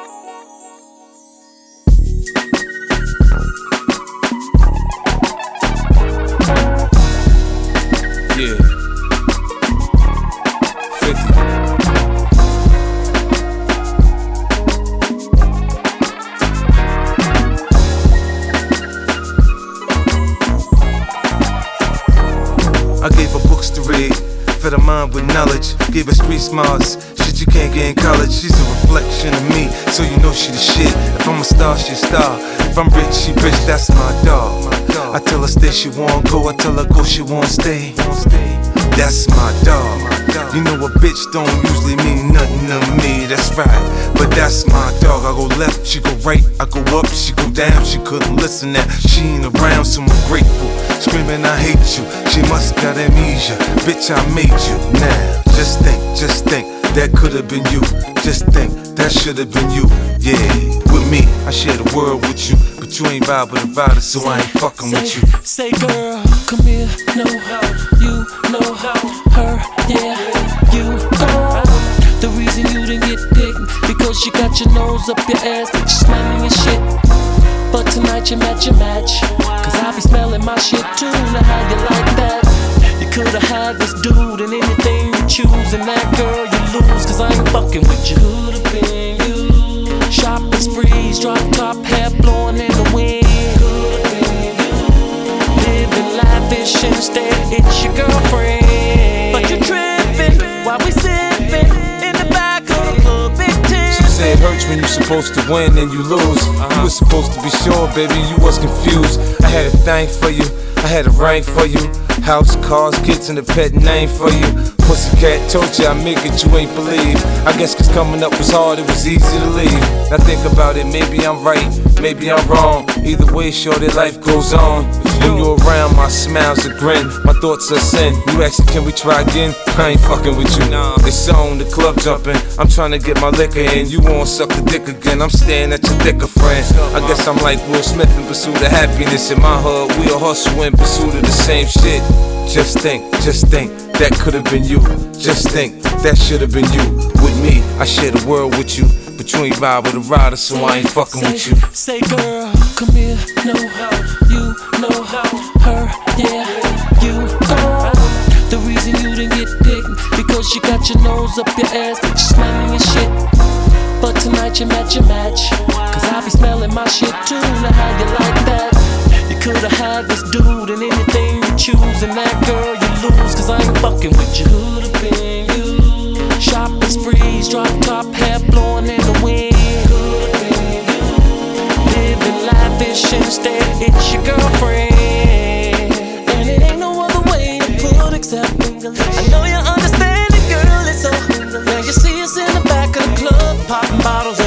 Yeah. 50. I gave her books to read, fed her mind with knowledge, gave her street smarts, shit you can't get in college. She's a reflection of me, so you know she the shit. If I'm a star, she a star. If I'm rich, she rich, that's my dog. I tell her stay, she won't go. I tell her go, she won't stay. That's my dog. You know a bitch don't usually mean nothing to me, that's right. But that's my dog. I go left, she go right. I go up, she go down. She couldn't listen that she ain't around, so I'm grateful. Screaming I hate you, she must got amnesia. Bitch, I made you. Now, just think, that could've been you. Just think, that should've been you. Yeah, with me, I share the world with you. But you ain't vibe with a rider, so I ain't fucking with you. Say girl, come here, no, you know her, yeah, you know. The reason you didn't get picked, because you got your nose up your ass, but you smelling your shit. But tonight you match your match, cause I be smelling my shit too. Now how you like that? You could've had this dude and anything you choose, and that girl you lose, cause I ain't fucking with you. Could've been you. Shopping sprees, drop top, hair blowing in the wind. Could've been you. Living lavish instead, it's your girlfriend. But you tripping while we sipping in the back of the club, Big Ten. She say it hurts when you supposed to win and you lose. You was supposed to be sure, baby, you was confused. I had a thing for you, I had a ring for you. House, cars, kids, and a pet name for you. Pussycat told you I make it, you ain't believe. I guess cause coming up was hard, it was easy to leave. Now think about it, maybe I'm right, maybe I'm wrong. Either way, sure that life goes on. When you're around, my smile's a grin, my thoughts are sin. You asking, can we try again? I ain't fucking with you. It's on, the club jumping, I'm trying to get my liquor in. You won't suck the dick again, I'm staring at your thicker friend. I guess I'm like Will Smith in pursuit of happiness. In my hood, we all hustle in pursuit of the same shit. Just think, that could've been you. Just think, that should've been you. With me, I share the world with you. But you ain't vibe with a rider, so I ain't fucking with you. Say girl, come here, no, you know her, yeah, you know. The reason you didn't get picked, because you got your nose up your ass, but you smelling your shit. But tonight you match your match, cause I be smelling my shit too. Now how you like that? You could've had this dude and anything you choose, and that girl you lose, cause I ain't fucking with you. Could've been you. Shopping sprees, drop top, hair blowing in the wind. Could've been you. Living lavish instead, it's your girlfriend. And it ain't no other way to put except I know you understand it, girl, it's so. Now you see us in the back of the club, popping bottles